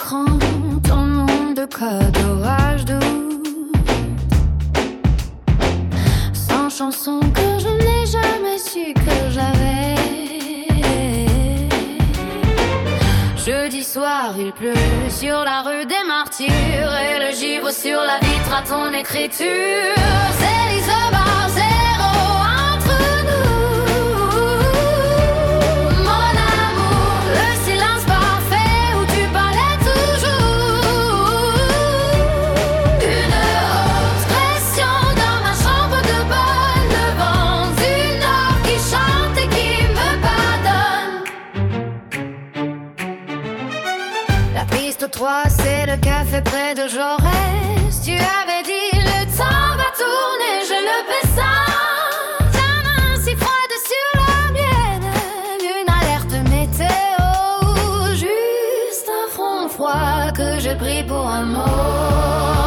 écran, ton monde de code orage doute. Sans chanson que je n'ai jamais su que j'avais. Jeudi soir, il pleut sur la rue des Martyrs et le givre sur la vitre à ton écriture. C'est l'isobar zéro entre nous. Mon amour, le silence parfait où tu parlais toujours. Une rose pression dans ma chambre de bonne devant une heure qui chante et qui me pardonne. La piste 3, c'est le café près de Jaurès. Tu avais dit le temps va tourner, je le pressens. Ta main si froide sur la mienne, une alerte météo, juste un front froid que je pris pour un mot.